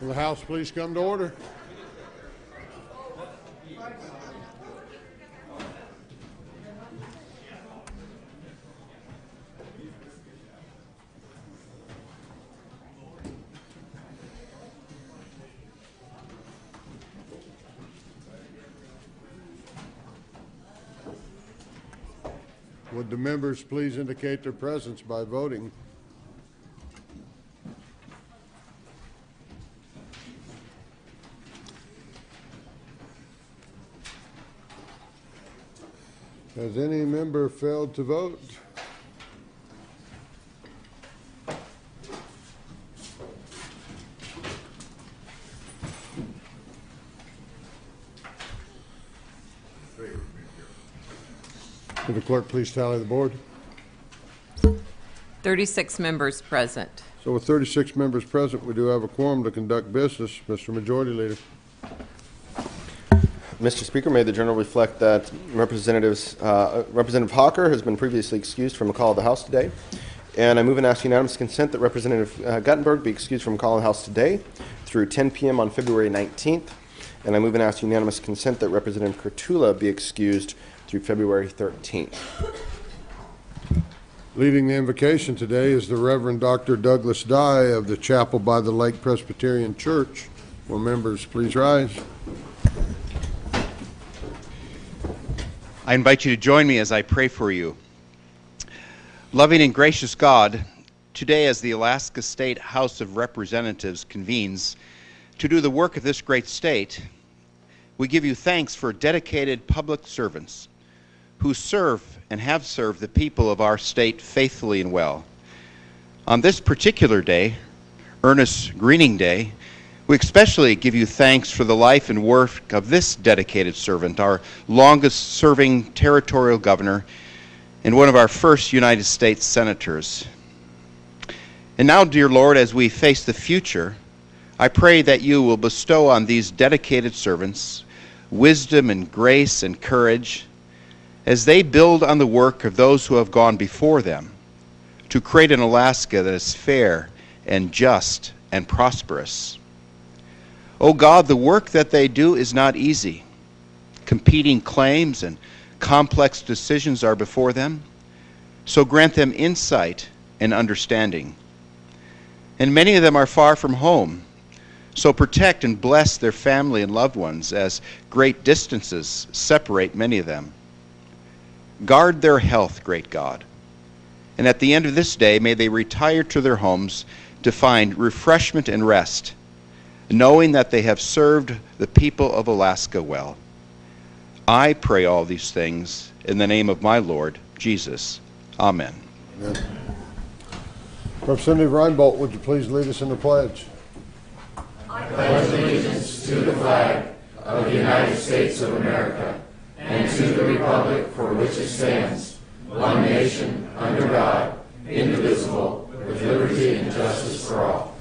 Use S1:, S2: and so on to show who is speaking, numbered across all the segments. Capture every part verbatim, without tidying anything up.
S1: Will the House please come to order? Would the members please indicate their presence by voting? Has any member failed to vote? Would the clerk please tally the board?
S2: thirty-six members present.
S1: So with thirty-six members present, we do have a quorum to conduct business. Mister Majority Leader.
S3: Mister Speaker, may the journal reflect that Representatives, uh, Representative Hawker has been previously excused from a call of the House today. And I move and ask unanimous consent that Representative uh, Guttenberg be excused from a call of the House today through ten p m on February nineteenth. And I move and ask unanimous consent that Representative Kurtula be excused through February thirteenth.
S1: Leading the invocation today is the Reverend Doctor Douglas Dye of the Chapel by the Lake Presbyterian Church. Will members please rise?
S4: I invite you to join me as I pray for you. Loving and gracious God, today as the Alaska State House of Representatives convenes to do the work of this great state, we give you thanks for dedicated public servants who serve and have served the people of our state faithfully and well. On this particular day, Ernest Greening Day, we especially give you thanks for the life and work of this dedicated servant, our longest-serving territorial governor and one of our first United States senators. And now, dear Lord, as we face the future, I pray that you will bestow on these dedicated servants wisdom and grace and courage as they build on the work of those who have gone before them to create an Alaska that is fair and just and prosperous. Oh God, the work that they do is not easy. Competing claims and complex decisions are before them, so grant them insight and understanding. And many of them are far from home, so protect and bless their family and loved ones as great distances separate many of them. Guard their health, great God, and at the end of this day may they retire to their homes to find refreshment and rest, knowing that they have served the people of Alaska well. I pray all these things in the name of my Lord, Jesus. Amen.
S1: Amen. Representative Reinbold, would you please lead us in the pledge?
S5: I pledge allegiance to the flag of the United States of America and to the republic for which it stands, one nation, under God, indivisible, with liberty and justice for all.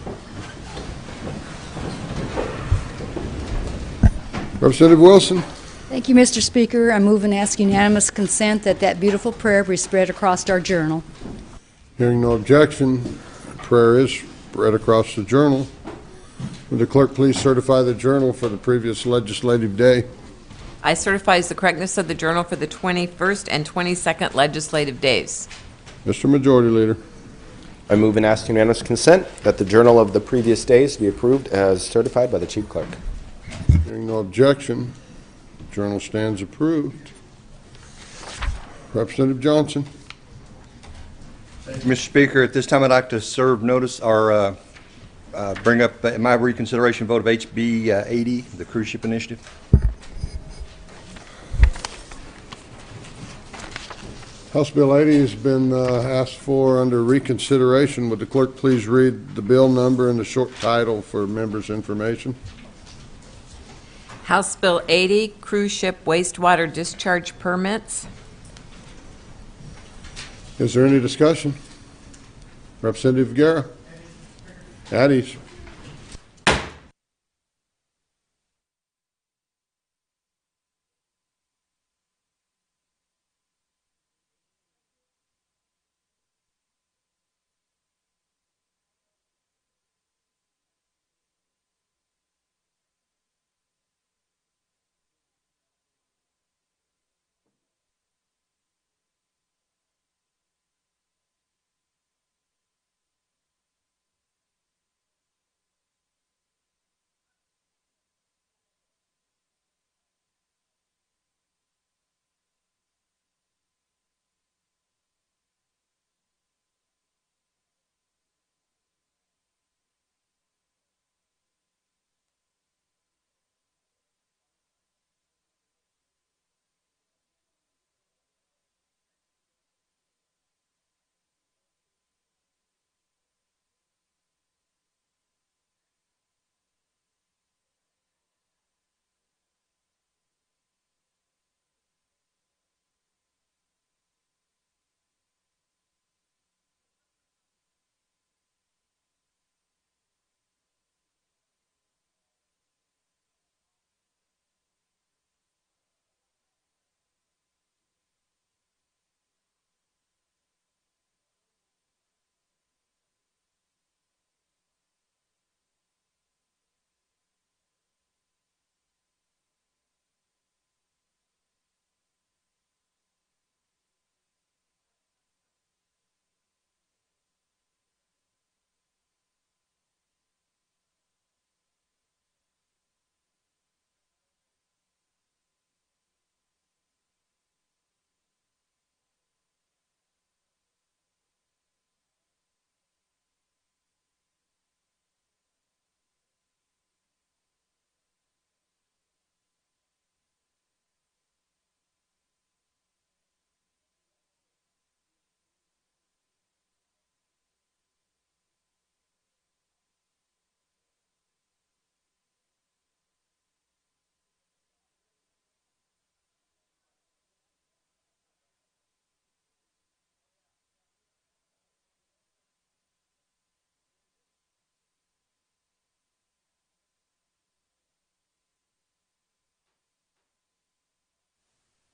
S1: Representative Wilson.
S6: Thank you, Mister Speaker. I move and ask unanimous consent that that beautiful prayer be spread across our journal.
S1: Hearing no objection, prayer is spread across the journal. Would the clerk please certify the journal for the previous legislative day?
S2: I certify the correctness of the journal for the twenty-first and twenty-second legislative days.
S1: Mister Majority Leader.
S3: I move and ask unanimous consent that the journal of the previous days be approved as certified by the Chief Clerk.
S1: Hearing no objection, journal stands approved. Representative Johnson.
S7: Thank you, Mister Speaker. At this time, I'd like to serve notice or uh, uh, bring up uh, my reconsideration vote of H B uh, eighty, the cruise ship initiative.
S1: House Bill eighty has been uh, asked for under reconsideration. Would the clerk please read the bill number and the short title for members' information?
S2: House Bill eighty, cruise ship wastewater discharge permits.
S1: Is there any discussion? Representative Guerra. At ease.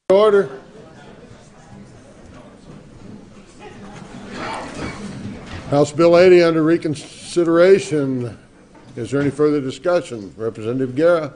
S1: Order. House Bill eighty under reconsideration. Is there any further discussion? Representative Guerra.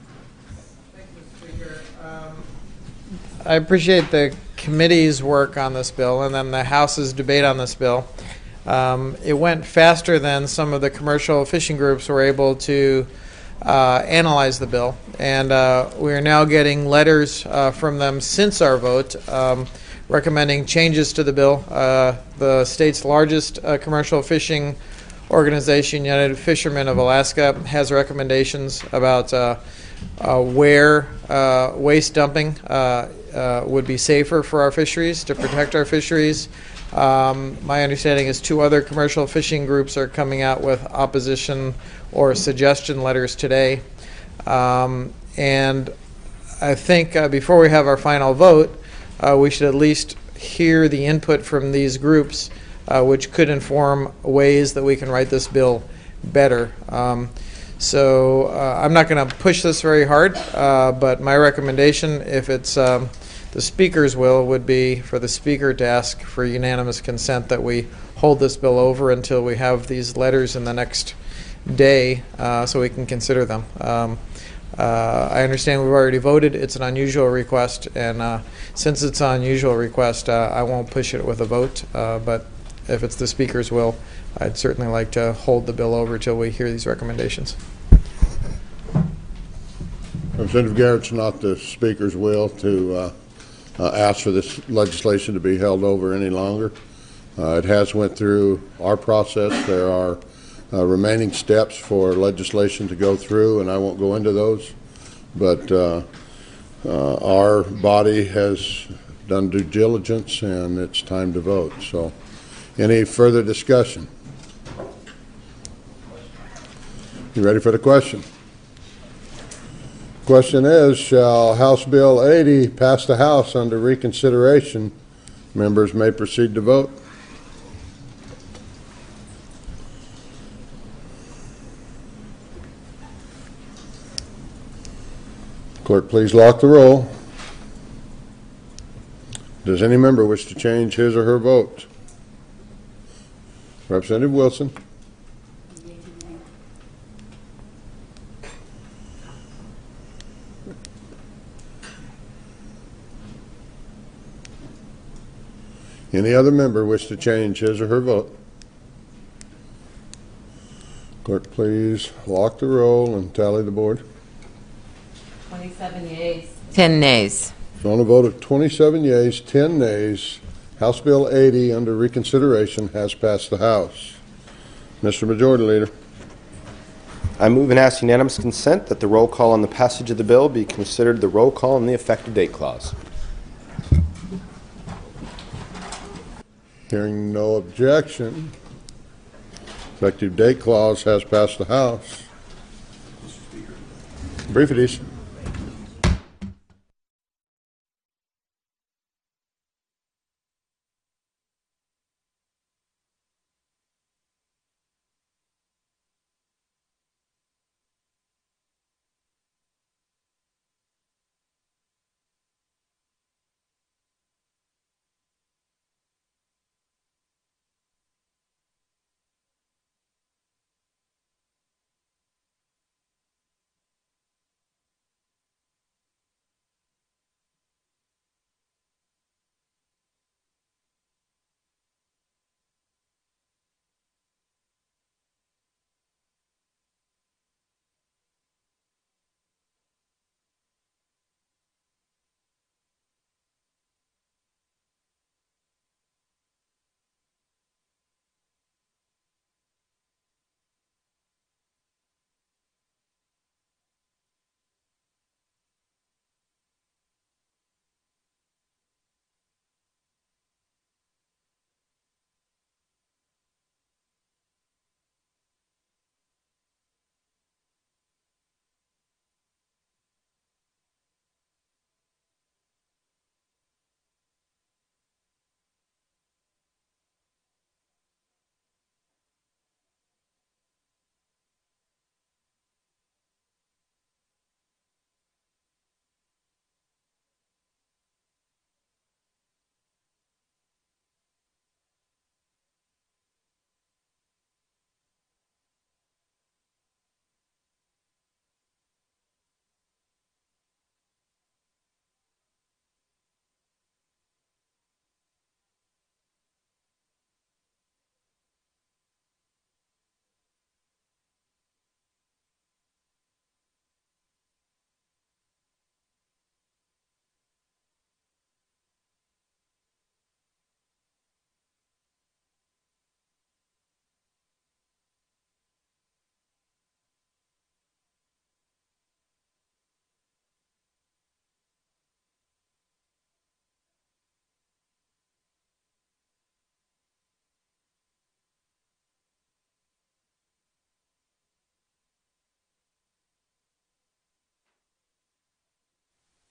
S8: I appreciate the committee's work on this bill and then the House's debate on this bill. Um, it went faster than some of the commercial fishing groups were able to uh, analyze the bill. And uh, we are now getting letters uh, from them since our vote um, recommending changes to the bill. Uh, the state's largest uh, commercial fishing organization, United Fishermen of Alaska, has recommendations about uh, uh, where uh, waste dumping uh, uh, would be safer for our fisheries, to protect our fisheries. Um, my understanding is two other commercial fishing groups are coming out with opposition or suggestion letters today. Um, and I think uh, before we have our final vote, uh, we should at least hear the input from these groups, uh, which could inform ways that we can write this bill better. Um, so uh, I'm not going to push this very hard, uh, but my recommendation, if it's um, the Speaker's will, would be for the Speaker to ask for unanimous consent that we hold this bill over until we have these letters in the next day uh, so we can consider them. Um, uh, I understand we've already voted. It's an unusual request, and uh, since it's an unusual request, uh, I won't push it with a vote, uh, but if it's the Speaker's will, I'd certainly like to hold the bill over till we hear these recommendations.
S1: Representative Garrett's not the Speaker's will to uh, uh, ask for this legislation to be held over any longer. Uh, it has went through our process. There are uh, remaining steps for legislation to go through, and I won't go into those. But uh, uh, our body has done due diligence, and it's time to vote. So, any further discussion? You ready for the question? Question is, shall House Bill eighty pass the House under reconsideration? Members may proceed to vote. Clerk, please lock the roll. Does any member wish to change his or her vote? Representative Wilson. Any other member wish to change his or her vote? Clerk, please lock the roll and tally the board.
S2: twenty-seven yeas. ten nays.
S1: So on a vote of twenty-seven yeas, ten nays, House Bill eighty under reconsideration has passed the House. Mister Majority Leader.
S3: I move and ask unanimous consent that the roll call on the passage of the bill be considered the roll call on the effective date clause.
S1: Hearing no objection, effective date clause has passed the House. Brief it is.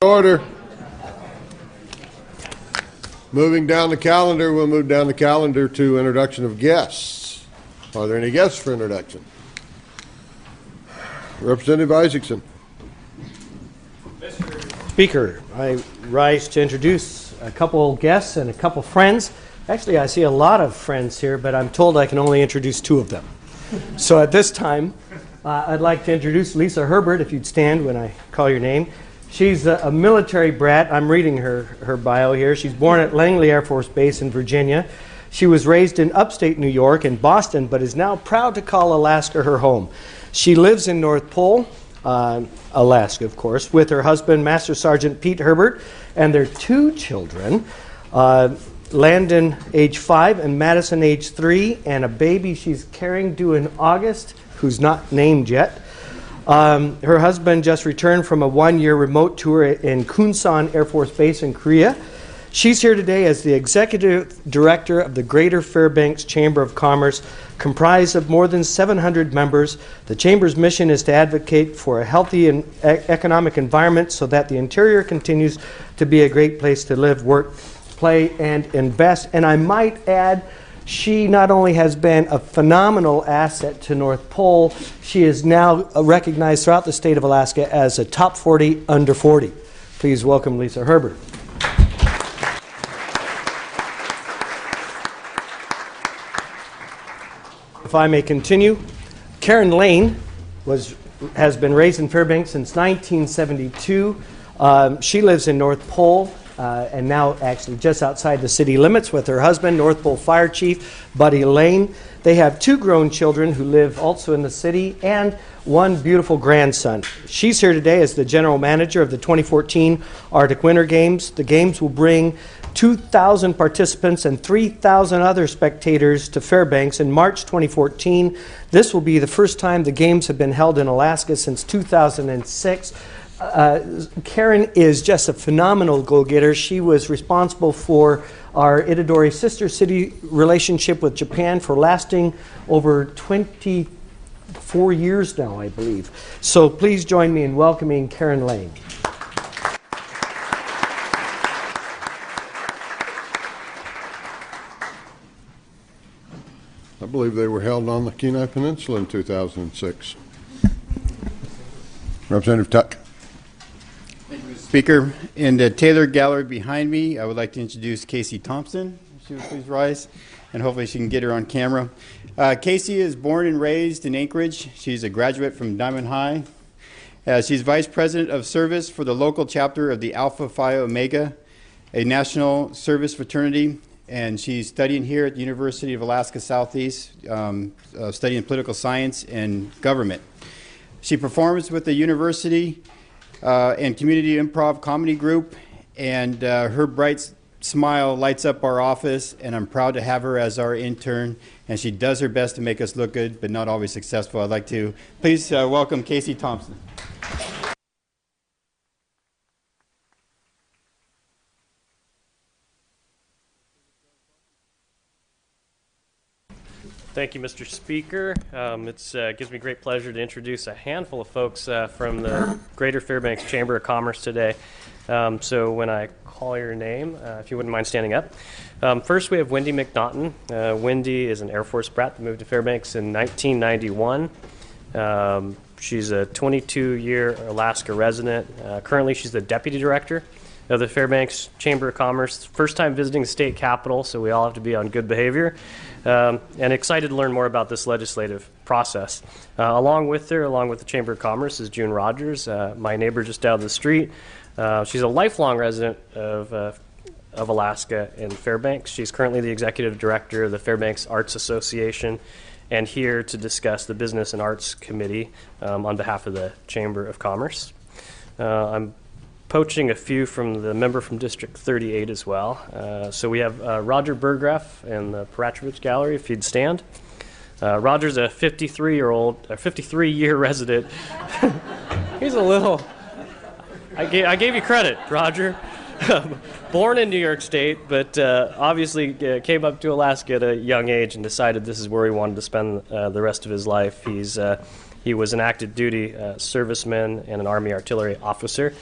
S1: Order. Moving down the calendar, we'll move down the calendar to introduction of guests. Are there any guests for introduction? Representative Isaacson.
S9: Speaker, I rise to introduce a couple guests and a couple friends. Actually, I see a lot of friends here, but I'm told I can only introduce two of them. So at this time, uh, I'd like to introduce Lisa Herbert, if you'd stand when I call your name. She's a, a military brat. I'm reading her, her bio here. She's born at Langley Air Force Base in Virginia. She was raised in upstate New York and Boston, but is now proud to call Alaska her home. She lives in North Pole, uh, Alaska, of course, with her husband, Master Sergeant Pete Herbert, and their two children, uh, Landon, age five, and Madison, age three, and a baby she's carrying due in August, who's not named yet. Um, her husband just returned from a one-year remote tour in Kunsan Air Force Base in Korea. She's here today as the Executive Director of the Greater Fairbanks Chamber of Commerce, comprised of more than seven hundred members. The Chamber's mission is to advocate for a healthy and e- economic environment so that the interior continues to be a great place to live, work, play, and invest. And I might add, she not only has been a phenomenal asset to North Pole, she is now recognized throughout the state of Alaska as a top forty under forty. Please welcome Lisa Herbert. If I may continue, Karen Lane was has been raised in Fairbanks since nineteen seventy-two. Um, she lives in North Pole. Uh, and now actually just outside the city limits with her husband, North Pole Fire Chief Buddy Lane. They have two grown children who live also in the city and one beautiful grandson. She's here today as the general manager of the twenty fourteen Arctic Winter Games. The games will bring two thousand participants and three thousand other spectators to Fairbanks in March twenty fourteen. This will be the first time the games have been held in Alaska since two thousand six. Uh, Karen is just a phenomenal go-getter. She was responsible for our Itadori sister city relationship with Japan for lasting over twenty-four years now, I believe. So please join me in welcoming Karen Lane.
S1: I believe they were held on the Kenai Peninsula in two thousand six. Representative Tuck.
S10: Speaker, in the Taylor Gallery behind me, I would like to introduce Casey Thompson. If she would please rise, and hopefully she can get her on camera. Uh, Casey is born and raised in Anchorage. She's a graduate from Diamond High. Uh, she's Vice President of Service for the local chapter of the Alpha Phi Omega, a national service fraternity, and she's studying here at the University of Alaska Southeast, um, uh, studying political science and government. She performs with the university Uh, and community improv comedy group, and uh, her bright smile lights up our office, and I'm proud to have her as our intern, and she does her best to make us look good, but not always successful. I'd like to please uh, welcome Casey Thompson.
S11: Thank you, Mister Speaker. Um, it uh, gives me great pleasure to introduce a handful of folks uh, from the Greater Fairbanks Chamber of Commerce today. Um, so when I call your name, uh, if you wouldn't mind standing up. Um, first, we have Wendy McNaughton. Uh, Wendy is an Air Force brat that moved to Fairbanks in nineteen ninety-one. Um, she's a twenty-two-year Alaska resident. Uh, currently, she's the Deputy Director of the Fairbanks Chamber of Commerce. First time visiting the state capitol, so we all have to be on good behavior. Um, and excited to learn more about this legislative process. Uh, along with her, along with the Chamber of Commerce, is June Rogers, uh, my neighbor just down the street. Uh, she's a lifelong resident of, uh, of Alaska in Fairbanks. She's currently the Executive Director of the Fairbanks Arts Association and here to discuss the Business and Arts Committee um, on behalf of the Chamber of Commerce. Uh, I'm poaching a few from the member from District thirty-eight as well. Uh, so we have uh, Roger Burgraff in the Paratrovich Gallery, if you'd stand. Uh, Roger's a fifty-three-year-old, a fifty-three-year resident. He's a little, I gave, I gave you credit, Roger. Born in New York State, but uh, obviously uh, came up to Alaska at a young age and decided this is where he wanted to spend uh, the rest of his life. He's uh, He was an active duty uh, serviceman and an Army artillery officer.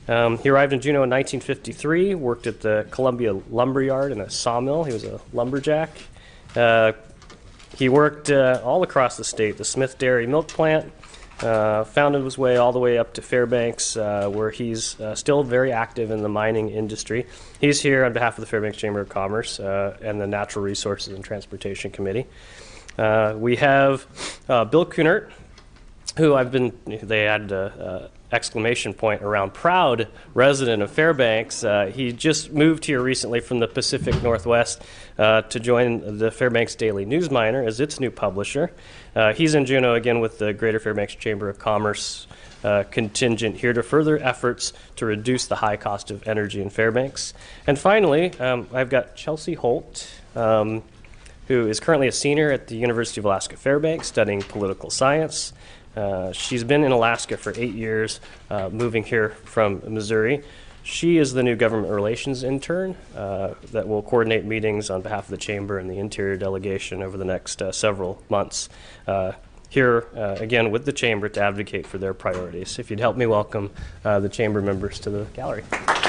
S11: Um, he arrived in Juneau in nineteen fifty-three, worked at the Columbia Lumberyard in a sawmill. He was a lumberjack. Uh, he worked uh, all across the state, the Smith Dairy Milk Plant, uh, founded his way all the way up to Fairbanks, uh, where he's uh, still very active in the mining industry. He's here on behalf of the Fairbanks Chamber of Commerce uh, and the Natural Resources and Transportation Committee. Uh, we have uh, Bill Kunert, who I've been, they had a, a exclamation point around proud resident of Fairbanks. Uh, he just moved here recently from the Pacific Northwest uh, to join the Fairbanks Daily News Miner as its new publisher. Uh, he's in Juneau again with the Greater Fairbanks Chamber of Commerce uh, contingent here to further efforts to reduce the high cost of energy in Fairbanks. And finally, um, I've got Chelsea Holt, um, who is currently a senior at the University of Alaska Fairbanks studying political science. Uh, she's been in Alaska for eight years, uh, moving here from Missouri. She is the new government relations intern uh, that will coordinate meetings on behalf of the Chamber and the Interior Delegation over the next uh, several months. Uh, here, uh, again, with the Chamber to advocate for their priorities. If you'd help me welcome uh, the Chamber members to the gallery.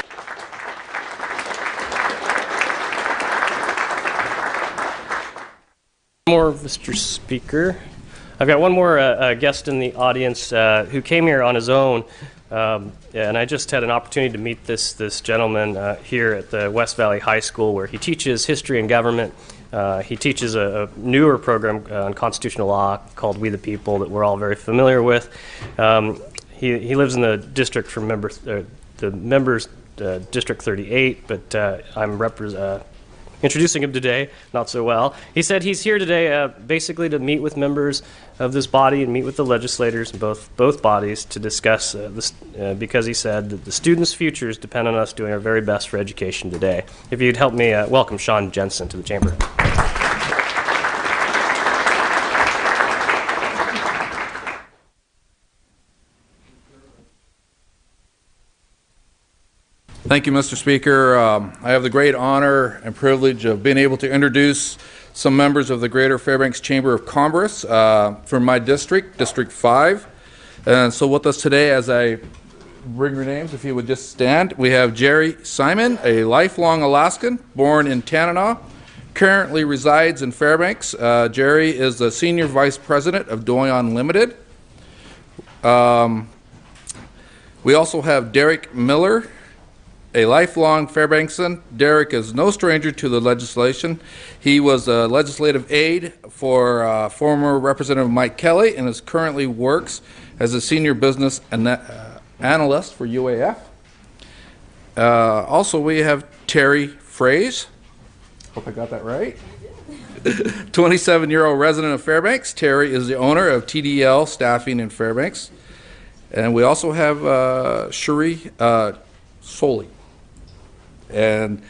S11: More, Mister Speaker. I've got one more uh, uh, guest in the audience uh, who came here on his own, um, and I just had an opportunity to meet this this gentleman uh, here at the West Valley High School, where he teaches history and government. Uh, he teaches a, a newer program uh, on constitutional law called We the People that we're all very familiar with. Um, he he lives in the district from member uh, the members uh, District thirty-eight, but uh, I'm repre- uh, introducing him today, not so well. He said he's here today uh, basically to meet with members of this body and meet with the legislators in both both bodies to discuss uh, this, uh, because he said that the students' futures depend on us doing our very best for education today. If you'd help me uh, welcome Sean Jensen to the Chamber.
S12: Thank you, Mister Speaker. Um, I have the great honor and privilege of being able to introduce some members of the Greater Fairbanks Chamber of Commerce uh, from my district, District five. And so with us today, as I bring your names, if you would just stand, we have Jerry Simon, a lifelong Alaskan, born in Tanana, currently resides in Fairbanks. Uh, Jerry is the Senior Vice President of Doyon Limited. Um, we also have Derek Miller, a lifelong Fairbanksan. Derek is no stranger to the legislation. He was a legislative aide for uh, former Representative Mike Kelly and is currently works as a senior business ana- uh, analyst for U A F. Uh, also, we have Terry Fraze. Hope I got that right. twenty-seven-year-old resident of Fairbanks. Terry is the owner of T D L Staffing in Fairbanks. And we also have uh, Cherie uh, Soley, and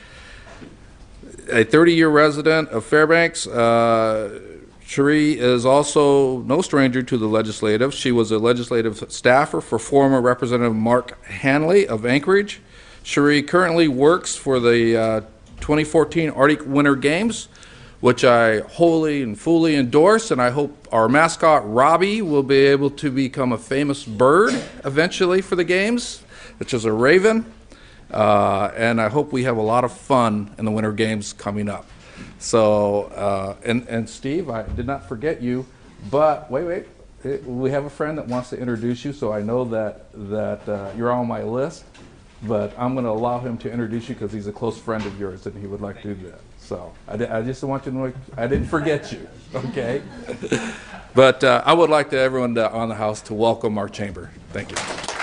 S12: a thirty-year resident of Fairbanks. Uh, Cherie is also no stranger to the legislative. She was a legislative staffer for former Representative Mark Hanley of Anchorage. Cherie currently works for the uh, twenty fourteen Arctic Winter Games, which I wholly and fully endorse, and I hope our mascot Robbie will be able to become a famous bird eventually for the games, which is a raven. Uh, and I hope we have a lot of fun in the Winter Games coming up. So, uh, and, and Steve, I did not forget you, but wait, wait, it, we have a friend that wants to introduce you, so I know that, that uh, you're on my list, but I'm going to allow him to introduce you because he's a close friend of yours and he would like to do that. So I, di- I just want you to know I didn't forget you, okay? But uh, I would like to everyone to, on the House to welcome our chamber. Thank you.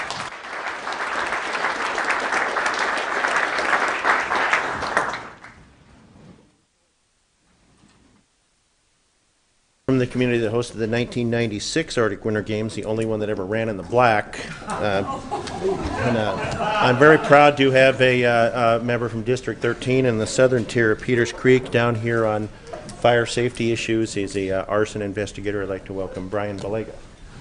S13: From the community that hosted the nineteen ninety-six Arctic Winter Games, the only one that ever ran in the black. Uh, and, uh, I'm very proud to have a, uh, a member from District thirteen in the southern tier of Peters Creek down here on fire safety issues. He's a uh, arson investigator. I'd like to welcome Brian Balega.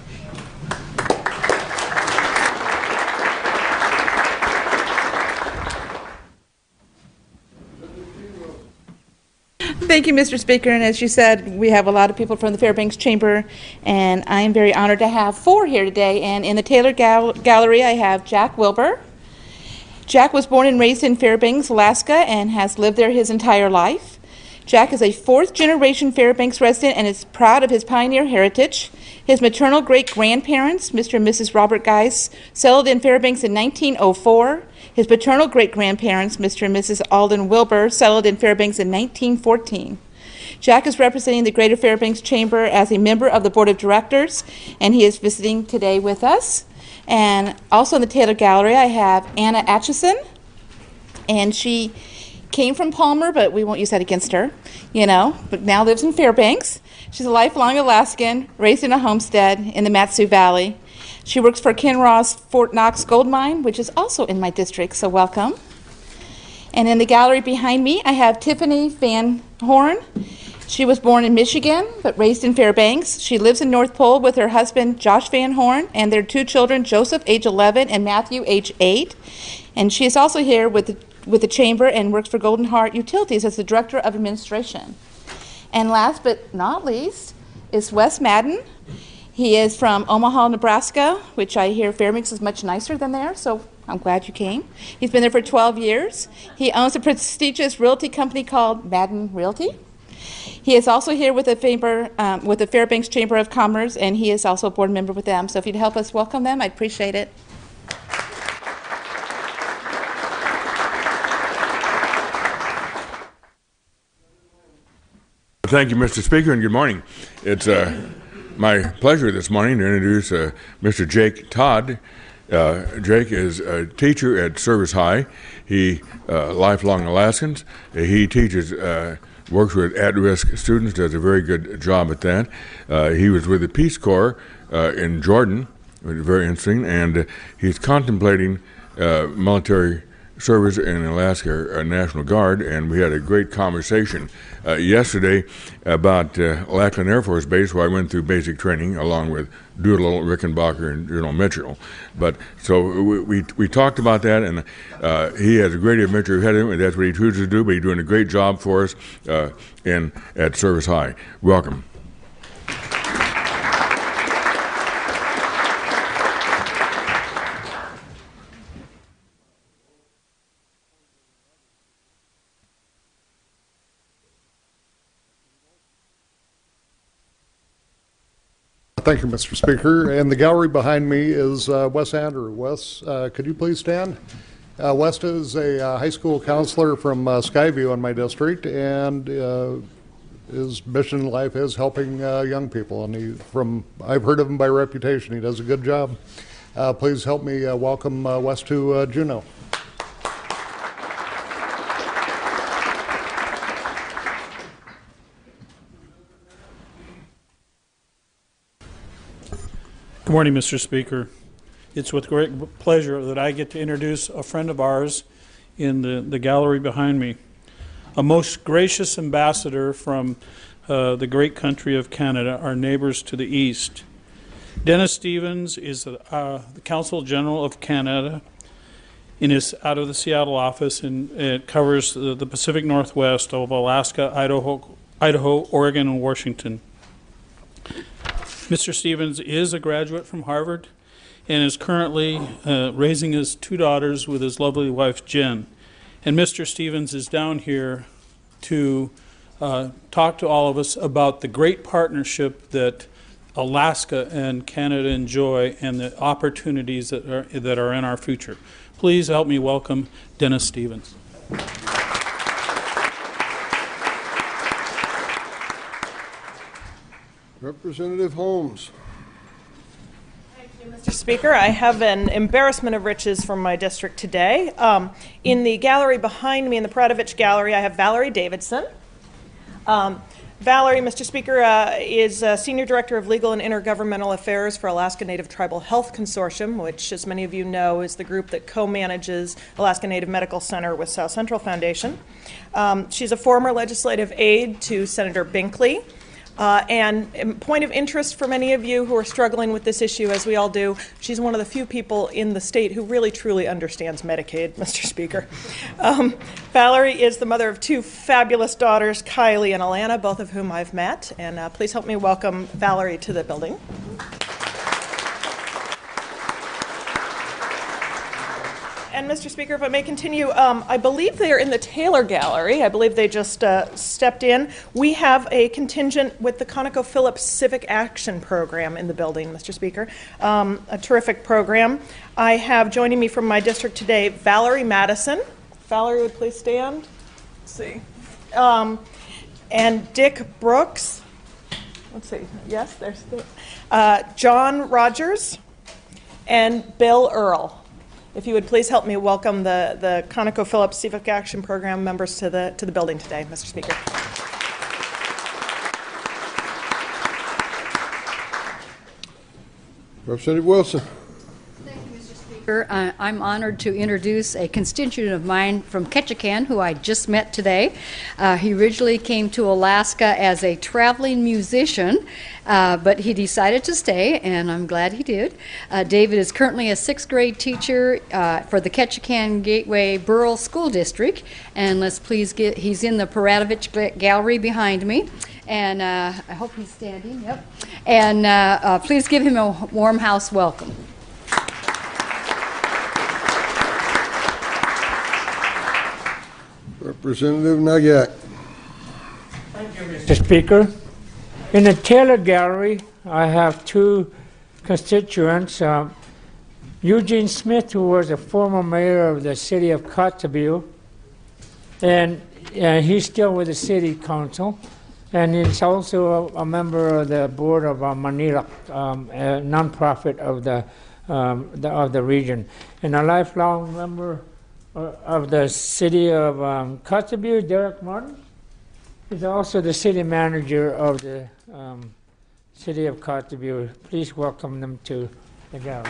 S14: Thank you, Mister Speaker. And as you said, we have a lot of people from the Fairbanks Chamber, and I am very honored to have four here today. And in the Taylor Gal- Gallery, I have Jack Wilbur, Jack was born and raised in Fairbanks, Alaska, and has lived there his entire life. Jack is a fourth-generation Fairbanks resident and is proud of his pioneer heritage. His maternal great-grandparents, Mister and Missus Robert Geis, settled in Fairbanks in nineteen oh four. His paternal great-grandparents, Mister and Missus Alden Wilbur, settled in Fairbanks in nineteen fourteen. Jack is representing the Greater Fairbanks Chamber as a member of the Board of Directors, and he is visiting today with us. And also in the Taylor Gallery, I have Anna Atchison, and she came from Palmer, but we won't use that against her, you know, but now lives in Fairbanks. She's a lifelong Alaskan, raised in a homestead in the Mat-Su Valley. She works for Kinross Fort Knox Gold Mine, which is also in my district, so welcome. And in the gallery behind me, I have Tiffany Van Horn. She was born in Michigan, but raised in Fairbanks. She lives in North Pole with her husband, Josh Van Horn, and their two children, Joseph, age eleven, and Matthew, age eight. And she is also here with the, with the Chamber and works for Golden Heart Utilities as the Director of Administration. And last but not least is Wes Madden. He is from Omaha, Nebraska, which I hear Fairbanks is much nicer than there, so I'm glad you came. He's been there for twelve years. He owns a prestigious realty company called Madden Realty. He is also here with the, Faber, um, with the Fairbanks Chamber of Commerce, and he is also a board member with them. So if you'd help us welcome them, I'd appreciate it.
S15: Thank you, Mister Speaker, and good morning. It's uh, my pleasure this morning to introduce uh, Mister Jake Todd. Uh, Jake is a teacher at Service High. He, uh, lifelong Alaskans. He teaches, uh, works with at-risk students, does a very good job at that. Uh, he was with the Peace Corps uh, in Jordan, which is very interesting, and uh, he's contemplating uh, military service in Alaska uh, National Guard, and we had a great conversation uh, yesterday about uh, Lackland Air Force Base, where I went through basic training along with Doodle, Rickenbacker, and General Mitchell. But so we we, we talked about that, and uh, he has a great adventure ahead of him, and that's what he chooses to do. But he's doing a great job for us uh, in at Service High. Welcome.
S1: Thank you, Mister Speaker. And the gallery behind me is uh, Wes Andrew. Wes, uh, could you please stand? Uh, Wes is a uh, high school counselor from uh, Skyview in my district, and uh, his mission in life is helping uh, young people. And he, from I've heard of him by reputation. He does a good job. Uh, please help me uh, welcome uh, Wes to uh, Juneau.
S16: Good morning, Mister Speaker. It's with great pleasure that I get to introduce a friend of ours in the, the gallery behind me, a most gracious ambassador from uh, the great country of Canada, our neighbors to the east. Dennis Stevens is the, uh, the Consul General of Canada in his, out of the Seattle office, and it covers the, the Pacific Northwest of Alaska, Idaho, Idaho, Oregon, and Washington. Mister Stevens is a graduate from Harvard and is currently uh, raising his two daughters with his lovely wife, Jen. And Mister Stevens is down here to uh, talk to all of us about the great partnership that Alaska and Canada enjoy and the opportunities that are, that are in our future. Please help me welcome Dennis Stevens.
S1: Representative Holmes.
S17: Thank you, Mister Speaker. I have an embarrassment of riches from my district today. Um, in the gallery behind me, in the Pradovich Gallery, I have Valerie Davidson. Um, Valerie, Mister Speaker, uh, is uh, Senior Director of Legal and Intergovernmental Affairs for Alaska Native Tribal Health Consortium, which, as many of you know, is the group that co-manages Alaska Native Medical Center with South Central Foundation. Um, she's a former legislative aide to Senator Binkley. Uh, and point of interest for many of you who are struggling with this issue, as we all do, she's one of the few people in the state who really truly understands Medicaid, Mister Speaker. Um, Valerie is the mother of two fabulous daughters, Kylie and Alana, both of whom I've met. And uh, please help me welcome Valerie to the building. And Mister Speaker, if I may continue, um, I believe they are in the Taylor Gallery. I believe they just uh, stepped in. We have a contingent with the ConocoPhillips Civic Action Program in the building, Mister Speaker. Um, a terrific program. I have joining me from my district today, Valerie Madison. Valerie, would please stand. Let's see. Um, and Dick Brooks. Let's see. Yes, there's the, uh, John Rogers and Bill Earl. If you would please help me welcome the, the ConocoPhillips Civic Action Program members to the, to the building today, Mister Speaker.
S1: Representative Wilson.
S6: Uh, I'm honored to introduce a constituent of mine from Ketchikan who I just met today. Uh, he originally came to Alaska as a traveling musician, uh, but he decided to stay, and I'm glad he did. Uh, David is currently a sixth grade teacher uh, for the Ketchikan Gateway Borough School District, and let's please get, he's in the Paradovich Gallery behind me. And uh, I hope he's standing, yep. And uh, uh, please give him a warm house welcome.
S1: Representative Nagyak.
S18: Thank you, Mister Speaker. In the Taylor Gallery, I have two constituents. Um, Eugene Smith, who was a former mayor of the city of Kotzebue, and uh, he's still with the city council, and he's also a, a member of the board of uh, Manila, um, a nonprofit of the, um, the of the region, and a lifelong member of the city of um, Kotzebue. Derek Martin is also the city manager of the um, city of Kotzebue. Please welcome them to the gallery.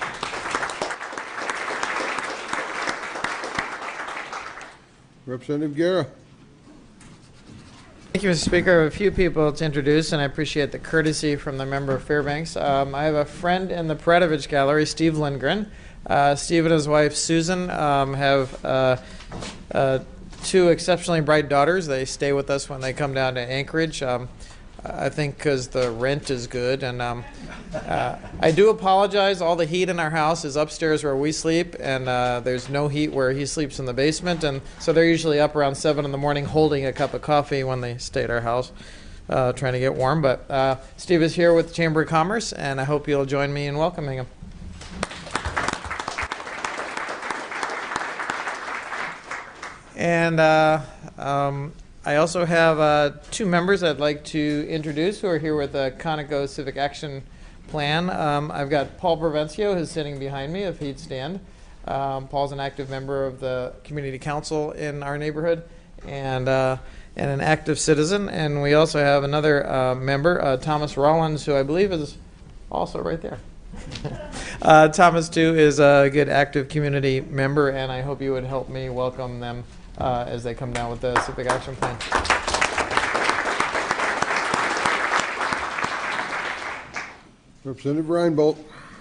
S1: Representative Guerra.
S8: Thank you, Mister Speaker. I have a few people to introduce, and I appreciate the courtesy from the member of Fairbanks. Um, I have a friend in the Paradovich Gallery, Steve Lindgren. Uh, Steve and his wife Susan um, have uh, uh, two exceptionally bright daughters. They stay with us when they come down to Anchorage. Um, I think because the rent is good. And um, uh, I do apologize. All the heat in our house is upstairs where we sleep, and uh, there's no heat where he sleeps in the basement. And so they're usually up around seven in the morning holding a cup of coffee when they stay at our house, uh, trying to get warm. But uh, Steve is here with the Chamber of Commerce, and I hope you'll join me in welcoming him. And uh, um, I also have uh, two members I'd like to introduce who are here with the Conoco Civic Action Plan. Um, I've got Paul Provencio, who's sitting behind me, if he'd stand. Um, Paul's an active member of the community council in our neighborhood and uh, and an active citizen. And we also have another uh, member, uh, Thomas Rollins, who I believe is also right there. uh, Thomas, too, is a good active community member, and I hope you would help me welcome them Uh, as they come down with the Civic Action Plan.
S1: Representative Reinbold.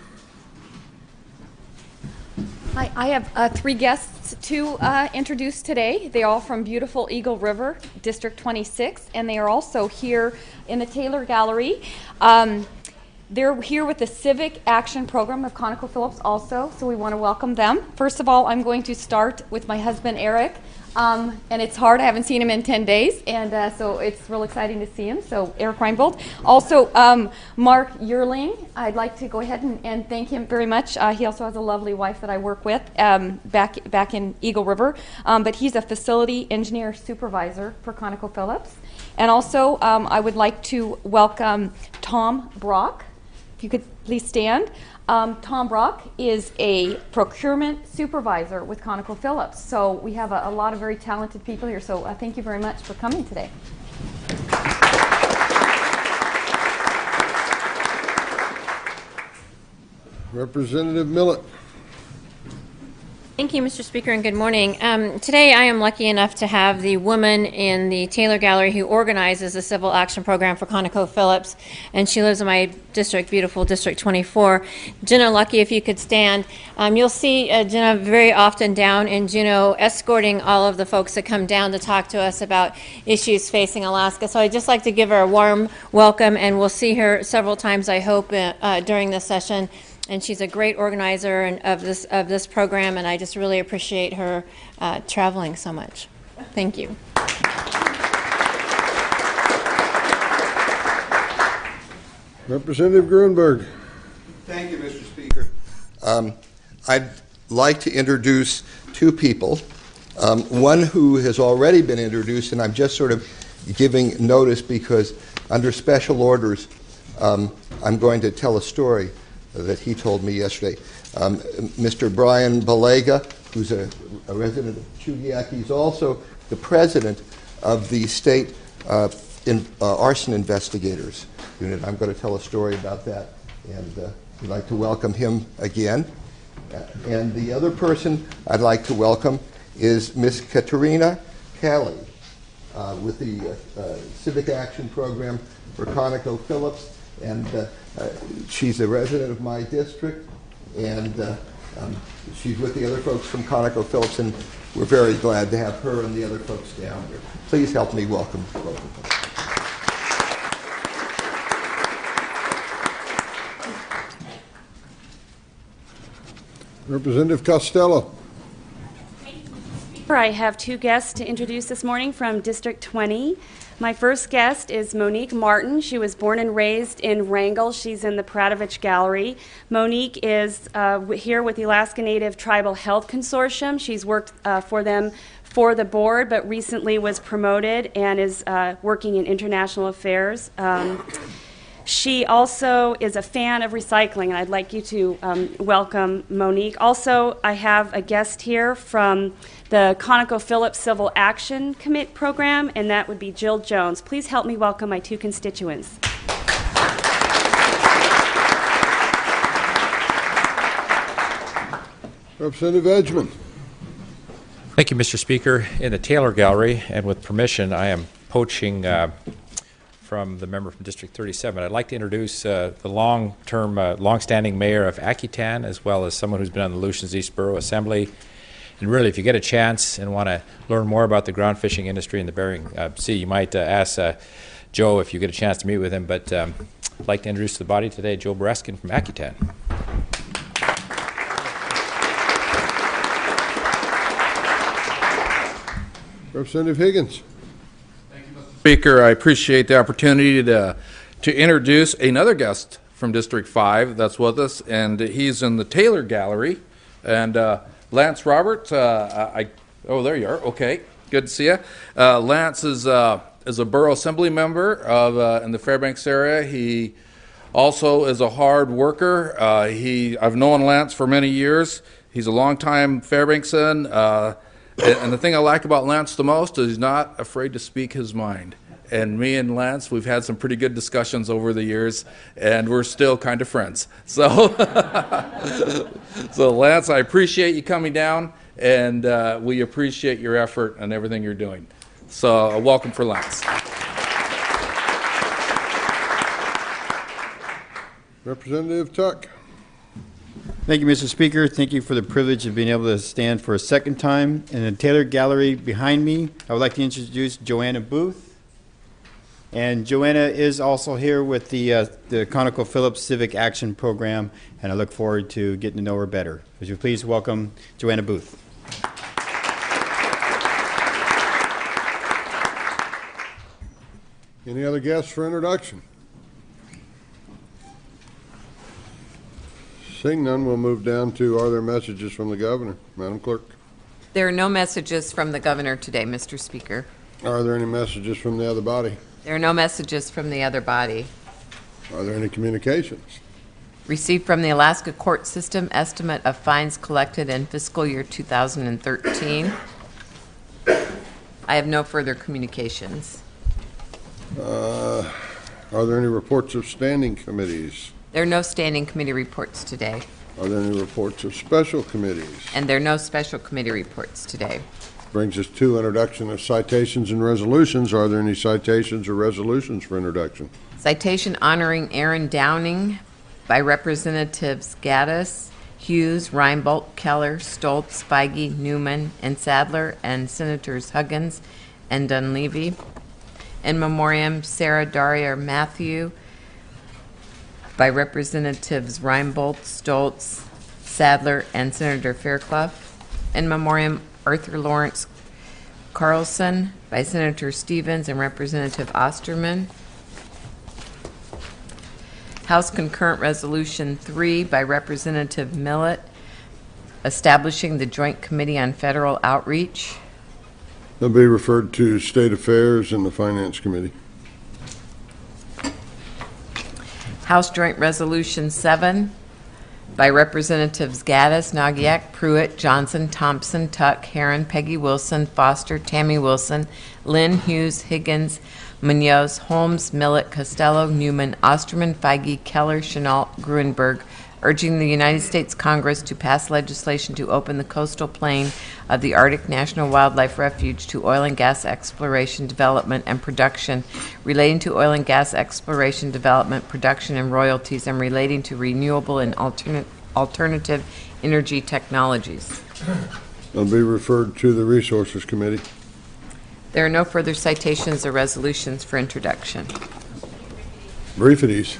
S19: Hi, I have uh, three guests to uh, introduce today. They are all from beautiful Eagle River, District twenty-six, and they are also here in the Taylor Gallery. Um, They're here with the Civic Action Program of ConocoPhillips also, so we want to welcome them. First of all, I'm going to start with my husband, Eric. Um, and it's hard. I haven't seen him in ten days, and uh, so it's real exciting to see him. So Eric Reinbold. Also, um, Mark Yearling. I'd like to go ahead and, and thank him very much. Uh, he also has a lovely wife that I work with um, back back in Eagle River. Um, but he's a facility engineer supervisor for ConocoPhillips. And also, um, I would like to welcome Tom Brock. If you could please stand. Um, Tom Brock is a procurement supervisor with ConocoPhillips. So we have a, a lot of very talented people here. So uh, thank you very much for coming today.
S1: Representative Millett.
S20: Thank you, Mister Speaker, and good morning. Um, today I am lucky enough to have the woman in the Taylor Gallery who organizes the Civil Action Program for ConocoPhillips, and she lives in my district, beautiful District twenty-four. Jenna Lucky, if you could stand. Um, you'll see uh, Jenna very often down in Juneau escorting all of the folks that come down to talk to us about issues facing Alaska. So I'd just like to give her a warm welcome, and we'll see her several times, I hope, uh, uh, during this session. and she's a great organizer and of this of this program, and I just really appreciate her uh, traveling so much. Thank you.
S1: Representative Grunberg.
S7: Thank you, Mister Speaker. Um, I'd like to introduce two people. Um, one who has already been introduced, and I'm just sort of giving notice because under special orders, um, I'm going to tell a story that he told me yesterday. Um, Mister Brian Balega, who's a, a resident of Chudiak, he's also the president of the state uh, in, uh, arson investigators unit. I'm going to tell a story about that, and uh, we'd like to welcome him again. Uh, and the other person I'd like to welcome is Miss Katerina Kelly uh, with the uh, uh, Civic Action Program for ConocoPhillips, and uh, uh, she's a resident of my district, and uh, um, she's with the other folks from ConocoPhillips, and we're very glad to have her and the other folks down here. Please help me welcome both of them.
S1: Representative Costello.
S21: I have two guests to introduce this morning from District twenty. My first guest is Monique Martin. She was born and raised in Wrangell. She's in the Pradovich Gallery. Monique is uh, here with the Alaska Native Tribal Health Consortium. She's worked uh, for them for the board, but recently was promoted and is uh, working in international affairs. Um, She also is a fan of recycling, and I'd like you to um, welcome Monique. Also, I have a guest here from the ConocoPhillips Civil Action Commit Program, and that would be Jill Jones. Please help me welcome my two constituents.
S1: Representative Edgman.
S22: Thank you, Mister Speaker. In the Taylor Gallery, and with permission, I am poaching uh, from the member from District thirty-seven. I'd like to introduce uh, the long-term, uh, long-standing mayor of Akitan, as well as someone who's been on the Aleutians East Borough Assembly. And really, if you get a chance and want to learn more about the ground fishing industry in the Bering uh, Sea, you might uh, ask uh, Joe if you get a chance to meet with him. But um, I'd like to introduce to the body today Joe Bereskin from Akitan.
S1: Representative Higgins.
S12: Speaker, I appreciate the opportunity to to introduce another guest from District five that's with us, and he's in the Taylor Gallery. And uh, Lance Roberts, uh, I oh there you are. Okay, good to see you. Uh, Lance is uh, is a borough assembly member of uh, in the Fairbanks area. He also is a hard worker. Uh, he I've known Lance for many years. He's a longtime Fairbanksan. Uh, And the thing I like about Lance the most is he's not afraid to speak his mind. And me and Lance, we've had some pretty good discussions over the years, and we're still kind of friends. So, so Lance, I appreciate you coming down, and uh, we appreciate your effort and everything you're doing. So, a welcome for Lance.
S1: Representative Tuck.
S10: Thank you, Mister Speaker. Thank you for the privilege of being able to stand for a second time. In the Taylor Gallery behind me, I would like to introduce Joanna Booth. And Joanna is also here with the, uh, the ConocoPhillips Civic Action Program, and I look forward to getting to know her better. Would you please welcome Joanna Booth.
S1: Any other guests for introduction? Seeing none, we'll move down to are there messages from the governor? Madam Clerk.
S2: There are no messages from the governor today, Mister Speaker.
S1: Are there any messages from the other body?
S2: There are no messages from the other body.
S1: Are there any communications?
S2: Received from the Alaska Court System estimate of fines collected in fiscal year two thousand thirteen. I have no further communications.
S1: Uh, are there any reports of standing committees?
S2: There are no standing committee reports today.
S1: Are there any reports of special committees?
S2: And there are no special committee reports today.
S1: Brings us to introduction of citations and resolutions. Are there any citations or resolutions for introduction?
S2: Citation honoring Aaron Downing by Representatives Gaddis, Hughes, Reinbold, Keller, Stoltz, Feige, Newman, and Sadler, and Senators Huggins and Dunleavy. In memoriam, Sarah Daria Matthew, by Representatives Reinbold, Stoltz, Sadler, and Senator Fairclough. In memoriam, Arthur Lawrence Carlson by Senator Stevens and Representative Osterman. House Concurrent Resolution three by Representative Millett, establishing the Joint Committee on Federal Outreach.
S1: They'll be referred to State Affairs and the Finance Committee.
S2: House Joint Resolution seven by Representatives Gaddis, Nagiak, Pruitt, Johnson, Thompson, Tuck, Herron, Peggy Wilson, Foster, Tammy Wilson, Lynn, Hughes, Higgins, Munoz, Holmes, Millett, Costello, Newman, Osterman, Feige, Keller, Chenault, Gruenberg, urging the United States Congress to pass legislation to open the coastal plain of the Arctic National Wildlife Refuge to oil and gas exploration, development, and production, relating to oil and gas exploration, development, production, and royalties, and relating to renewable and alternate, alternative energy technologies.
S1: They'll be referred to the Resources Committee.
S2: There are no further citations or resolutions for introduction.
S1: Briefities.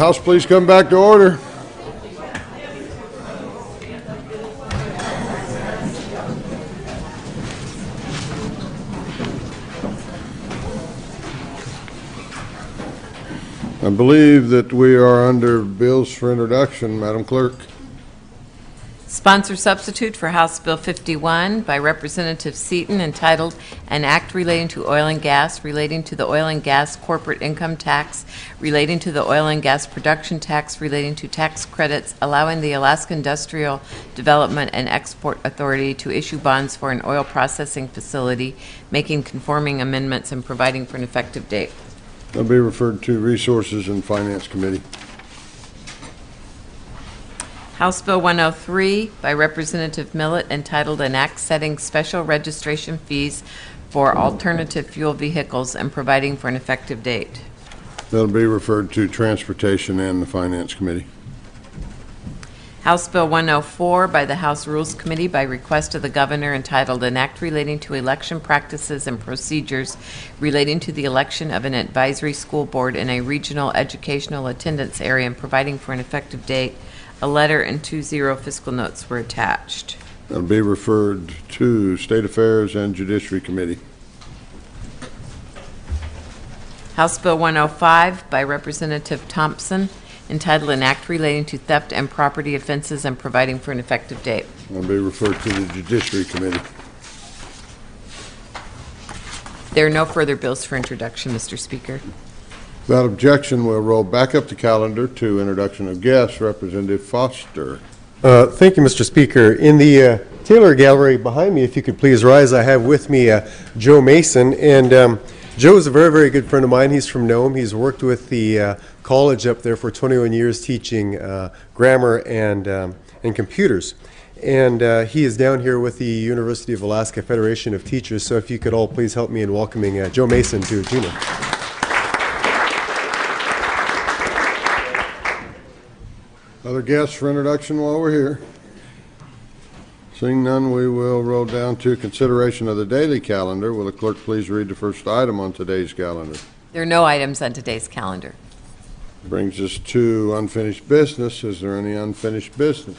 S1: House, please come back to order. I believe that we are under bills for introduction, Madam Clerk.
S2: Sponsor substitute for House Bill fifty-one by Representative Seaton, entitled An Act Relating to Oil and Gas, Relating to the Oil and Gas Corporate Income Tax, Relating to the Oil and Gas Production Tax, Relating to Tax Credits, allowing the Alaska Industrial Development and Export Authority to issue bonds for an oil processing facility, making conforming amendments and providing for an effective date.
S1: That'll be referred to Resources and Finance Committee.
S2: House Bill one oh three by Representative Millett, entitled An Act Setting Special Registration Fees for Alternative Fuel Vehicles and providing for an effective date.
S1: That'll be referred to Transportation and the Finance Committee.
S2: House Bill one oh four by the House Rules Committee by request of the Governor, entitled An Act Relating to Election Practices and Procedures Relating to the Election of an Advisory School Board in a Regional Educational Attendance Area and providing for an effective date. A letter and two zero fiscal notes were attached.
S1: That'll be referred to State Affairs and Judiciary Committee.
S2: House Bill one oh five by Representative Thompson, entitled An Act Relating to Theft and Property Offenses and providing for an effective date.
S1: That'll be referred to the Judiciary Committee.
S2: There are no further bills for introduction, Mister Speaker.
S1: Without objection, we'll roll back up the calendar to introduction of guests. Representative Foster.
S4: Uh, thank you, Mister Speaker. In the uh, Taylor Gallery behind me, if you could please rise, I have with me uh, Joe Mason. And um, Joe is a very, very good friend of mine. He's from Nome. He's worked with the uh, college up there for twenty-one years teaching uh, grammar and, um, and computers. And uh, he is down here with the University of Alaska Federation of Teachers. So if you could all please help me in welcoming uh, Joe Mason to Juneau.
S1: Other guests for introduction while we're here? Seeing none, we will roll down to consideration of the daily calendar. Will the clerk please read the first item on today's calendar?
S2: There are no items on today's calendar.
S1: Brings us to unfinished business. Is there any unfinished business?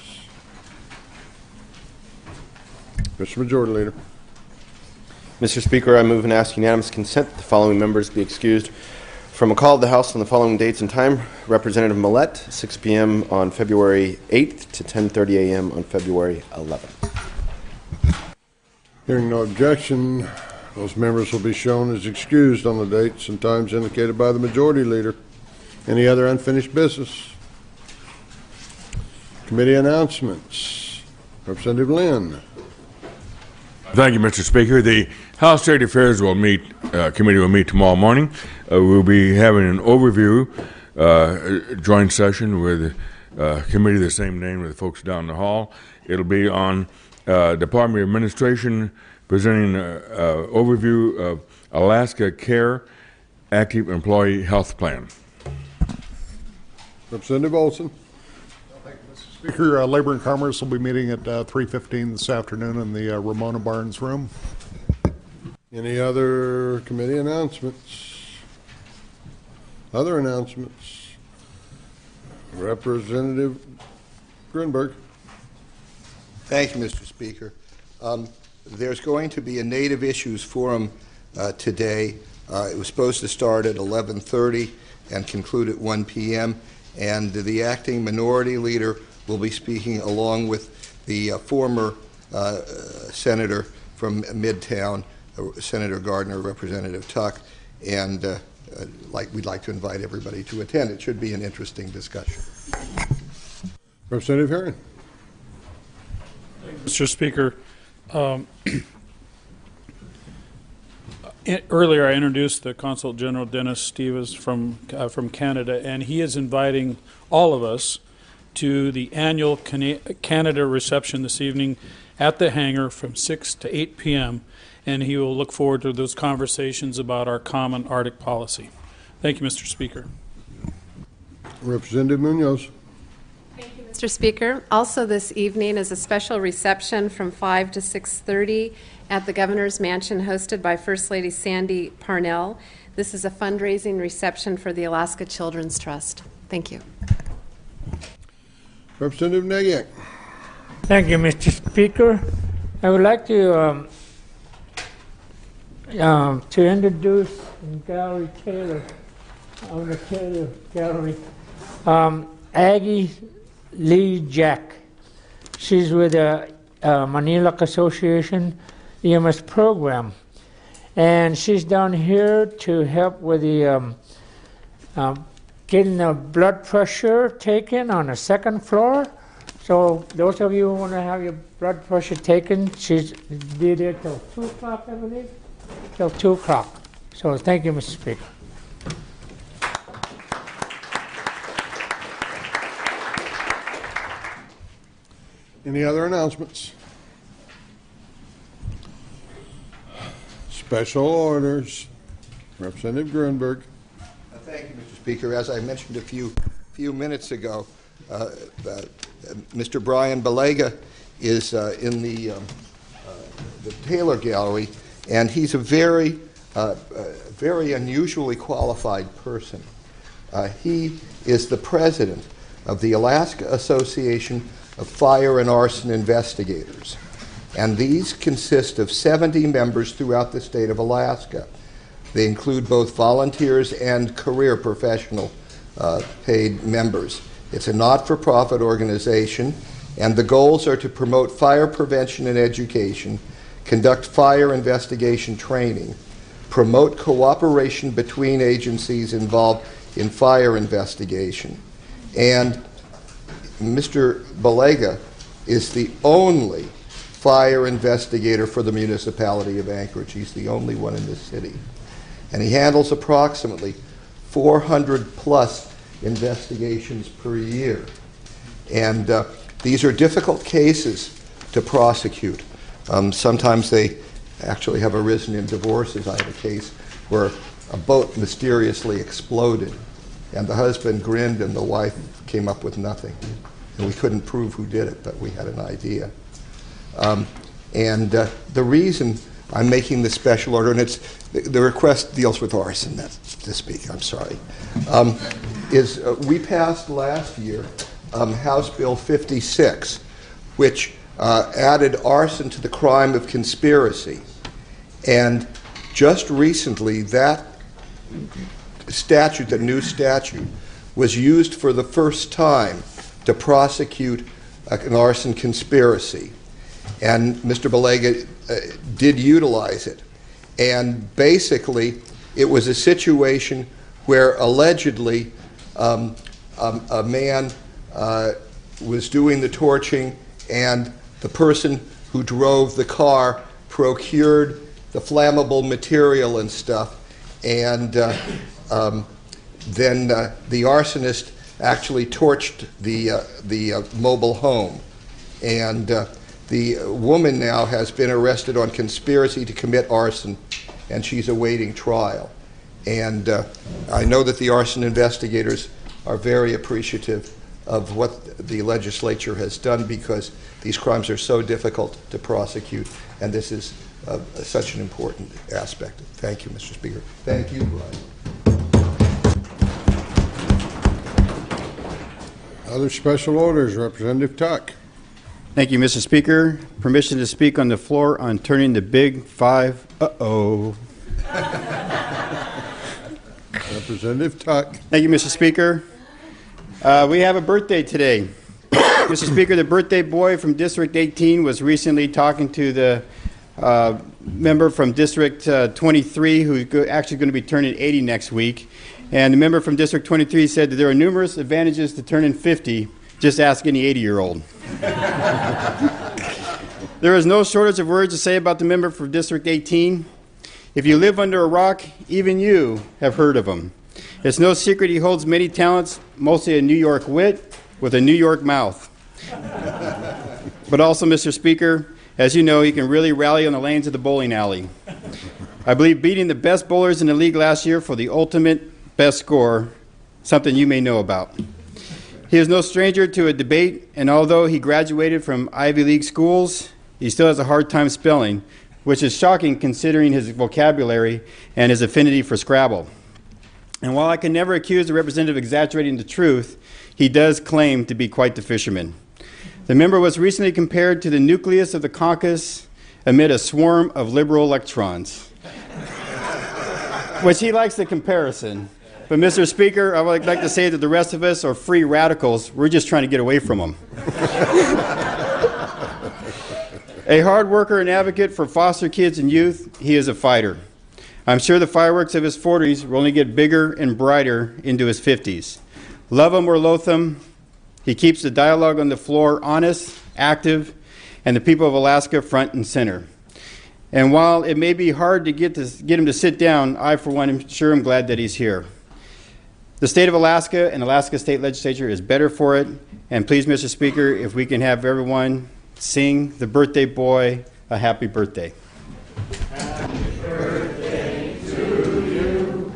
S1: Mister Majority Leader.
S3: Mister Speaker, I move and ask unanimous consent that the following members be excused from a call of the House on the following dates and time. Representative Millett, six p m on February eighth to ten thirty a m on February eleventh.
S1: Hearing no objection, those members will be shown as excused on the dates and times indicated by the Majority Leader. Any other unfinished business? Committee announcements. Representative Lynn.
S15: Thank you, Mister Speaker. The House State Affairs will meet, uh, committee will meet tomorrow morning. Uh, we'll be having an overview, uh, joint session with a uh, committee of the same name with the folks down the hall. It'll be on uh, Department of Administration presenting an overview of Alaska Care Active Employee Health Plan.
S1: Representative Olson.
S5: Speaker, uh, Labor and Commerce will be meeting at uh, three fifteen this afternoon in the uh, Ramona Barnes room.
S1: Any other committee announcements? Other announcements? Representative Grunberg.
S7: Thank you, Mister Speaker. Um, there's going to be a Native Issues Forum uh, today. Uh, it was supposed to start at eleven thirty and conclude at one p m and the acting minority leader will be speaking along with the uh, former uh, senator from Midtown, uh, Senator Gardner, Representative Tuck, and uh, uh, like we'd like to invite everybody to attend. It should be an interesting discussion.
S1: Representative Herron.
S16: Mister Speaker, um, earlier I introduced the Consul General Dennis Stevens from uh, from Canada, and he is inviting all of us to the annual Canada reception this evening at the hangar from six to eight p m and he will look forward to those conversations about our common Arctic policy. Thank you, Mister Speaker.
S1: Representative Munoz.
S23: Mister Speaker, also this evening is a special reception from five to six thirty at the Governor's Mansion hosted by First Lady Sandy Parnell. This is a fundraising reception for the Alaska Children's Trust. Thank you.
S1: Representative Nagiak.
S18: Thank you, Mister Speaker. I would like to um, um, to introduce Gallery Taylor of the Taylor Gallery, um, Aggie Lee Jack. She's with the uh, Manila Association E M S program, and she's down here to help with the um, um, getting the blood pressure taken on the second floor. So those of you who want to have your blood pressure taken, she's be there till two o'clock, I believe, till two o'clock. So thank you, Mister Speaker.
S1: Any other announcements? Special orders. Representative Grunberg.
S7: Uh, Thank you, Mister Speaker. As I mentioned a few few minutes ago, uh, uh, Mister Brian Balega is uh, in the, um, uh, the Taylor Gallery, and he's a very, uh, uh, very unusually qualified person. Uh, he is the president of the Alaska Association of Fire and Arson Investigators, and these consist of seventy members throughout the state of Alaska. They include both volunteers and career professional uh, paid members. It's a not-for-profit organization, and the goals are to promote fire prevention and education, conduct fire investigation training, promote cooperation between agencies involved in fire investigation. And Mister Balega is the only fire investigator for the municipality of Anchorage. He's the only one in the city. And he handles approximately four hundred plus investigations per year. And uh, these are difficult cases to prosecute. Um, sometimes they actually have arisen in divorces. I have a case where a boat mysteriously exploded, and the husband grinned and the wife came up with nothing. And we couldn't prove who did it, but we had an idea. Um, and uh, the reason I'm making this special order, and it's the, the request deals with arson, that's to speak, I'm sorry, um, is uh, we passed last year um, House Bill fifty-six, which uh, added arson to the crime of conspiracy. And just recently, that statute, the new statute, was used for the first time to prosecute an arson conspiracy. And Mister Balega uh, did utilize it. And basically, it was a situation where allegedly um, um, a man uh, was doing the torching, and the person who drove the car procured the flammable material and stuff, and uh, um, then uh, the arsonist actually torched the, uh, the uh, mobile home. And uh, the woman now has been arrested on conspiracy to commit arson, and she's awaiting trial. And uh, I know that the arson investigators are very appreciative of what the legislature has done, because these crimes are so difficult to prosecute, and this is uh, such an important aspect. Thank you, Mister Speaker. Thank you, Brian.
S1: Other special orders, Representative Tuck.
S10: Thank you, Mister Speaker. Permission to speak on the floor on turning the big five. Uh-oh.
S1: Representative Tuck.
S10: Thank you, Mister Speaker. Uh, we have a birthday today. Mister Speaker, the birthday boy from District eighteen was recently talking to the uh, member from District uh, twenty-three, who's go- actually going to be turning eighty next week. And the member from District twenty-three said that there are numerous advantages to turning fifty. Just ask any eighty-year-old. There is no shortage of words to say about the member from District eighteen. If you live under a rock, even you have heard of him. It's no secret he holds many talents, mostly a New York wit with a New York mouth. But also, Mister Speaker, as you know, he can really rally on the lanes of the bowling alley. I believe beating the best bowlers in the league last year for the ultimate best score, something you may know about. He is no stranger to a debate, and although he graduated from Ivy League schools, he still has a hard time spelling, which is shocking considering his vocabulary and his affinity for Scrabble. And while I can never accuse the representative of exaggerating the truth, he does claim to be quite the fisherman. The member was recently compared to the nucleus of the caucus amid a swarm of liberal electrons, which he likes the comparison. But, Mister Speaker, I would like to say that the rest of us are free radicals. We're just trying to get away from them. A hard worker and advocate for foster kids and youth, he is a fighter. I'm sure the fireworks of his forties will only get bigger and brighter into his fifties. Love him or loathe him, he keeps the dialogue on the floor honest, active, and the people of Alaska front and center. And while it may be hard to get, to get him to sit down, I, for one, am sure am glad that he's here. The state of Alaska and Alaska State Legislature is better for it. And please, Mister Speaker, if we can have everyone sing the birthday boy a happy birthday.
S9: Happy birthday to you.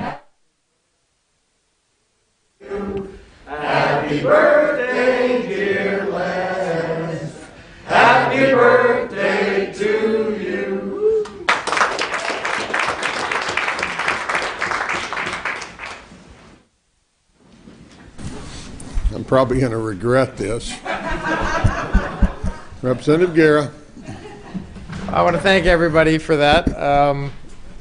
S9: Happy birthday, dear Les. Happy birthday to you.
S1: I'm probably going to regret this. Representative Guerra.
S8: I want to thank everybody for that. Um,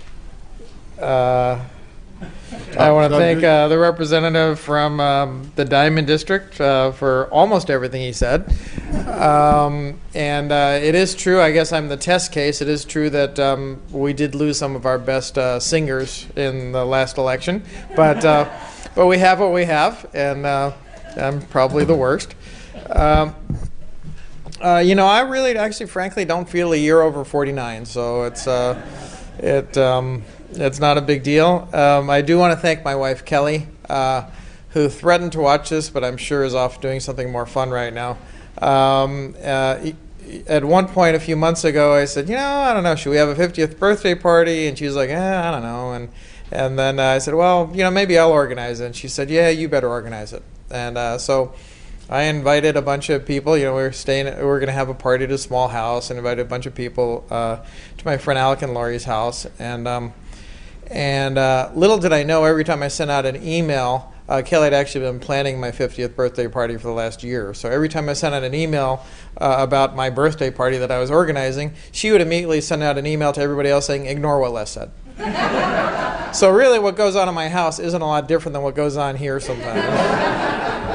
S8: uh, I want to thank uh, the representative from um, the Diamond District uh, for almost everything he said. Um, and uh, it is true, I guess I'm the test case, it is true that um, we did lose some of our best uh, singers in the last election. But, uh, but we have what we have, and uh, I'm probably the worst. Um, Uh, you know, I really, actually, frankly, don't feel a year over forty-nine, so it's uh, it um, it's not a big deal. Um, I do want to thank my wife Kelly, uh, who threatened to watch this, but I'm sure is off doing something more fun right now. Um, uh, at one point, a few months ago, I said, you know, I don't know, should we have a fiftieth birthday party? And she was like, eh, I don't know. And and then uh, I said, well, you know, maybe I'll organize it. And she said, yeah, you better organize it. And uh, so. I invited a bunch of people. You know, we were staying. We were going to have a party at a small house, and invited a bunch of people uh, to my friend Alec and Laurie's house. And um, and uh, little did I know, every time I sent out an email, uh, Kelly had actually been planning my fiftieth birthday party for the last year. So every time I sent out an email uh, about my birthday party that I was organizing, she would immediately send out an email to everybody else saying, "Ignore what Les said." So really, what goes on in my house isn't a lot different than what goes on here sometimes.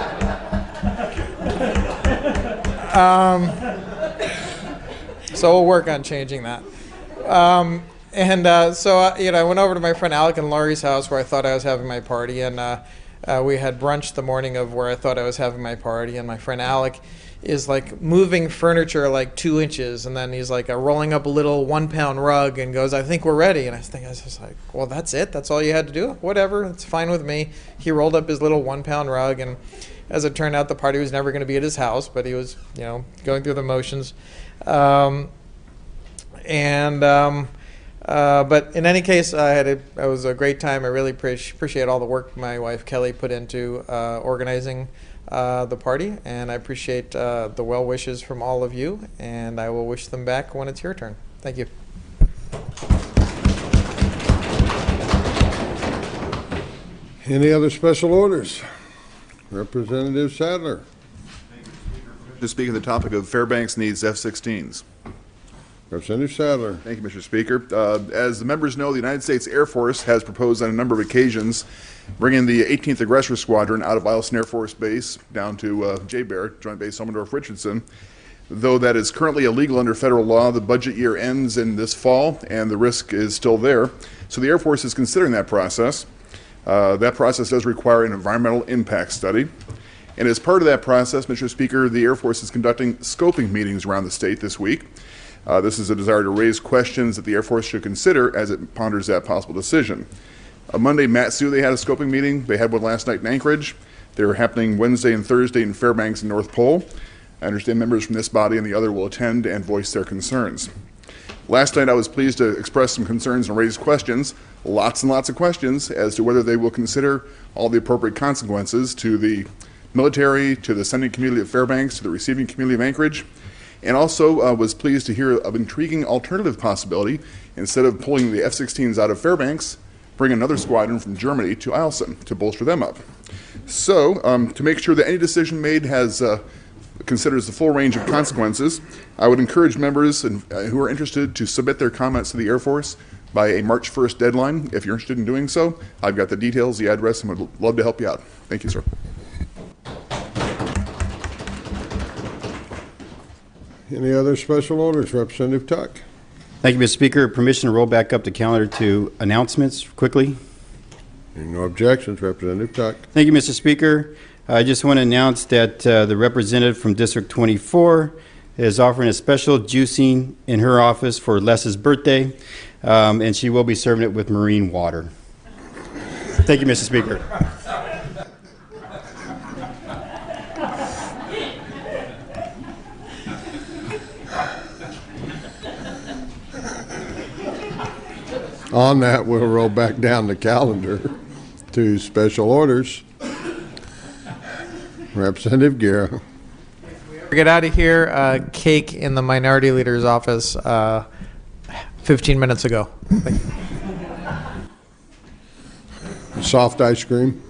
S8: Um, so we'll work on changing that. Um, and uh, so, uh, you know, I went over to my friend Alec and Laurie's house where I thought I was having my party, and uh, uh, we had brunch the morning of where I thought I was having my party, and my friend Alec is like moving furniture like two inches, and then he's like uh, rolling up a little one-pound rug and goes, I think we're ready. And I think I was just like, well, that's it? That's all you had to do? Whatever, it's fine with me. He rolled up his little one-pound rug, and as it turned out, the party was never going to be at his house, but he was, you know, going through the motions. Um, and um, uh, but in any case, I had a, it was a great time. I really pre- appreciate all the work my wife Kelly put into uh, organizing uh, the party, and I appreciate uh, the well wishes from all of you. And I will wish them back when it's your turn. Thank you.
S1: Any other special orders? Representative Sadler.
S11: To speak on the topic of Fairbanks needs F sixteens.
S1: Representative Sadler.
S11: Thank you, Mister Speaker. Uh, as the members know, the United States Air Force has proposed on a number of occasions bringing the eighteenth Aggressor Squadron out of Eielson Air Force Base down to uh, J-Bear, Joint Base Ommendorf-Richardson. Though that is currently illegal under federal law, the budget year ends in this fall, and the risk is still there. So the Air Force is considering that process. Uh, that process does require an environmental impact study. And as part of that process, Mister Speaker, the Air Force is conducting scoping meetings around the state this week. Uh, this is a desire to raise questions that the Air Force should consider as it ponders that possible decision. On Monday, Matt Sue, they had a scoping meeting. They had one last night in Anchorage. They're happening Wednesday and Thursday in Fairbanks and North Pole. I understand members from this body and the other will attend and voice their concerns. Last night, I was pleased to express some concerns and raise questions, lots and lots of questions, as to whether they will consider all the appropriate consequences to the military, to the sending community of Fairbanks, to the receiving community of Anchorage, and also uh, was pleased to hear of intriguing alternative possibility. Instead of pulling the F sixteens out of Fairbanks, bring another squadron from Germany to Eielson to bolster them up. So, um, to make sure that any decision made has uh, considers the full range of consequences, I would encourage members and, uh, who are interested to submit their comments to the Air Force by a March first deadline. If you're interested in doing so, I've got the details, the address, and would love to help you out. Thank you, sir.
S1: Any other special orders? Representative Tuck.
S10: Thank you, Mister Speaker. Permission to roll back up the calendar to announcements quickly.
S1: No objections. Representative Tuck.
S10: Thank you, Mister Speaker. I just want to announce that uh, the representative from District twenty-four is offering a special juicing in her office for Les's birthday, um, and she will be serving it with marine water. Thank you, Mister Speaker.
S1: On that, we'll roll back down the calendar to special orders. Representative Guerra.
S8: Get out of here, uh, cake in the minority leader's office uh, fifteen minutes ago. Thank you.
S1: Soft ice cream.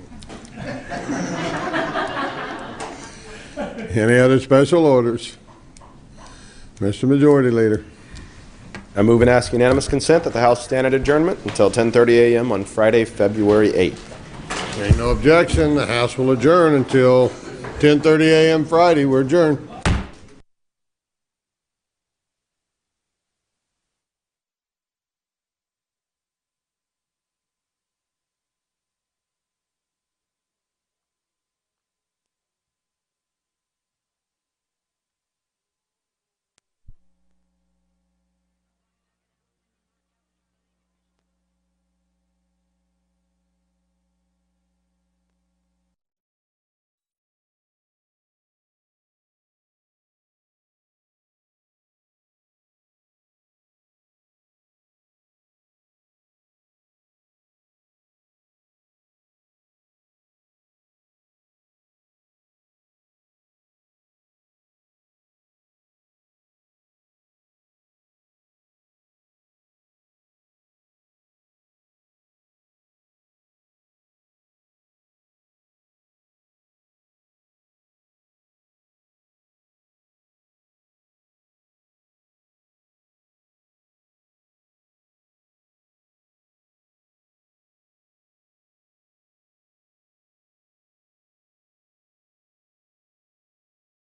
S1: Any other special orders? Mister Majority Leader.
S3: I move and ask unanimous consent that the House stand at adjournment until ten thirty a m on Friday, February eighth.
S1: Ain't no objection. The House will adjourn until ten thirty a m Friday. We're adjourned.